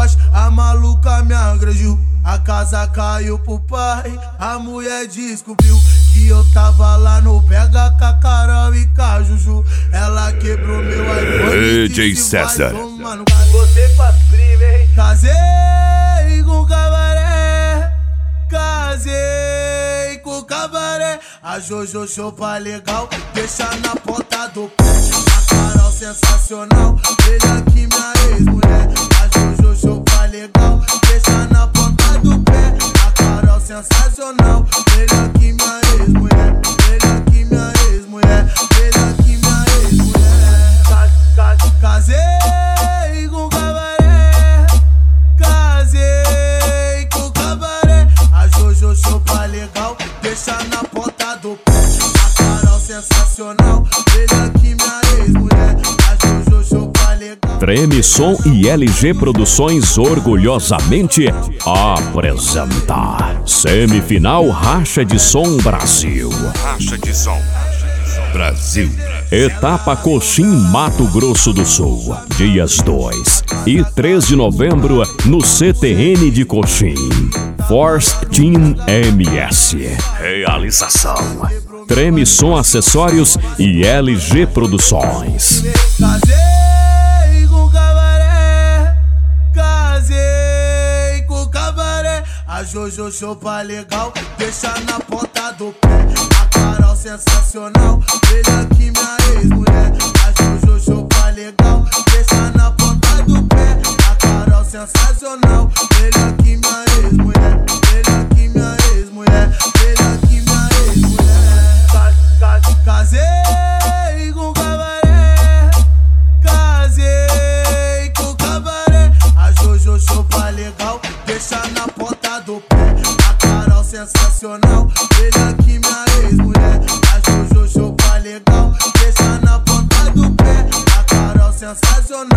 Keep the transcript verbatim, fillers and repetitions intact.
Porsche, a maluca me agrediu. A casa caiu pro pai, a mulher descobriu que eu tava lá no Pega com a Carol e com a Juju. Ela quebrou meu iPhone. D J César. Você faz crime, hein? Casei com cabaré, casei com cabaré. A Jojo chopa legal, deixa na ponta do pé. A Carol sensacional, veja aqui minha ex-mulher. A Jojo chopa legal, deixa na ponta do pé. A Carol sensacional, veja aqui minha ex-mulher. Veja aqui minha ex-mulher, veja aqui minha ex-mulher. Casei com cabaré, casei com cabaré. A Jojo chopa legal, deixa na ponta do pé. A Carol sensacional, veja aqui minha ex-mulher. A Jojo chopa legal. Treme Som e L G Produções orgulhosamente apresenta Semifinal Racha de Som Brasil. Racha de Som Brasil. Etapa Coxim, Mato Grosso do Sul, dias dois e três de novembro no C T N de Coxim. Force Team M S. Realização Treme Som Acessórios e L G Produções. Casei com cabaré, casei com cabaré. A Jojo chopa legal, deixa na ponta do pé. A Carol sensacional, veja aqui minha ex-mulher. A Jojo chopa legal, deixa na ponta do pé. A Carol sensacional, veja aqui minha ex-mulher. Veja aqui minha ex-mulher, veja aqui minha ex-mulher. Casei com cabaré, casei com cabaré. A Jojo chopa legal, deixa na ponta do pé. A Carol sensacional, veja aqui minha ex-mulher. A Jojo chopa legal, deixa na ponta do pé. A Carol sensacional.